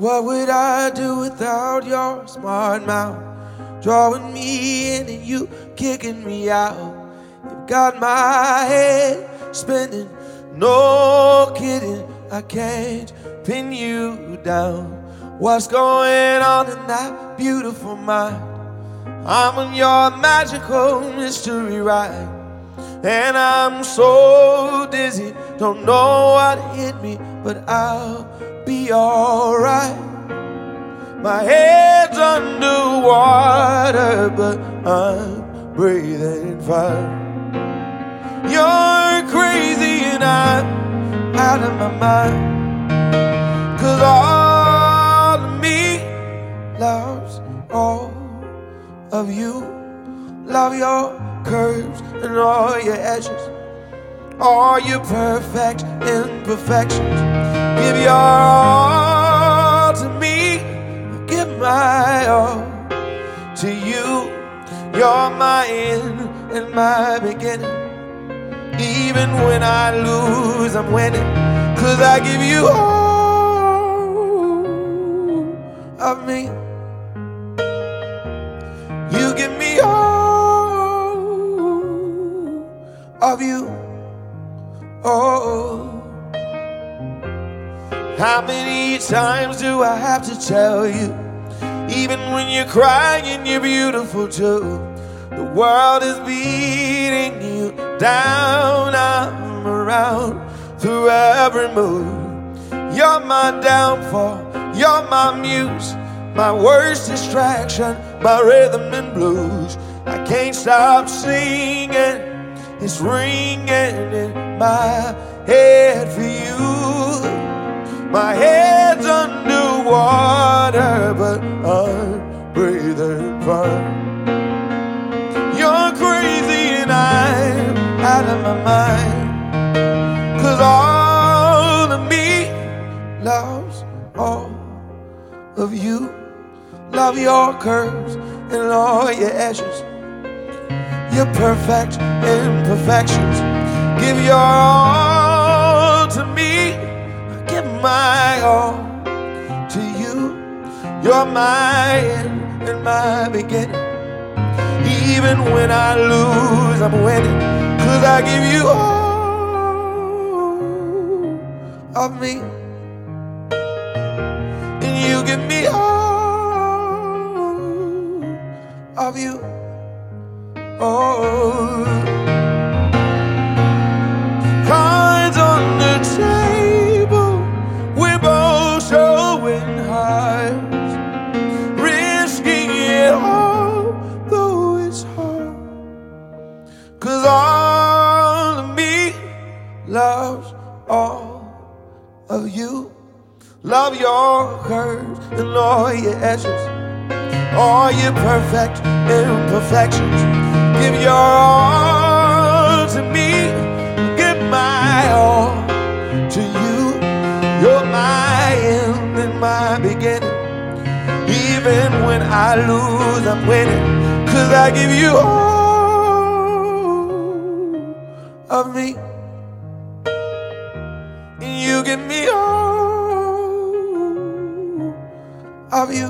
What would I do without your smart mouth? Drawing me in and you kicking me out. You've got my head spinning, no kidding. I can't pin you down. What's going on in that beautiful mind? I'm on your magical mystery ride, and I'm so dizzy, don't know what hit me, but I'll be alright. My head's underwater, but I'm breathing fine. You're crazy and I'm out of my mind, 'cause all of me loves all of you. Love your curves and all your edges, all your perfect imperfections. Give your all to me, give my all to you. You're my end and my beginning. Even when I lose, I'm winning, 'cause I give you all of me. You give me all of you. Oh, how many times do I have to tell you? Even when you're crying, you're beautiful too. The world is beating you down. I'm around through every mood. You're my downfall, you're my muse, my worst distraction, my rhythm and blues. I can't stop singing, it's ringing in my head for you. My head's underwater, but I'm breathing fine. You're crazy and I'm out of my mind, 'cause all of me loves all of you. Love your curves and all your edges, your perfect imperfections. Give your all to me, give my all to you. You're my end and my beginning. Even when I lose, I'm winning, 'cause I give you all of me, and you give me all of you. Oh, cards on the table, we're both showing hearts, risking it all, though it's hard. 'Cause all of me loves all of you. Love your curves and all your edges, all your perfect imperfections. Give your all to me, give my all to you. You're my end and my beginning. Even when I lose, I'm winning, 'cause I give you all of me, and you give me all of you.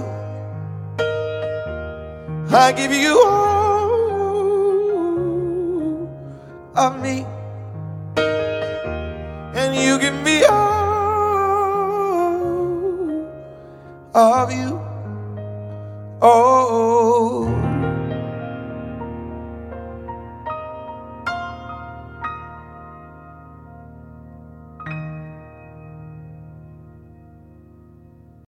I give you all of me, and you give me all of you.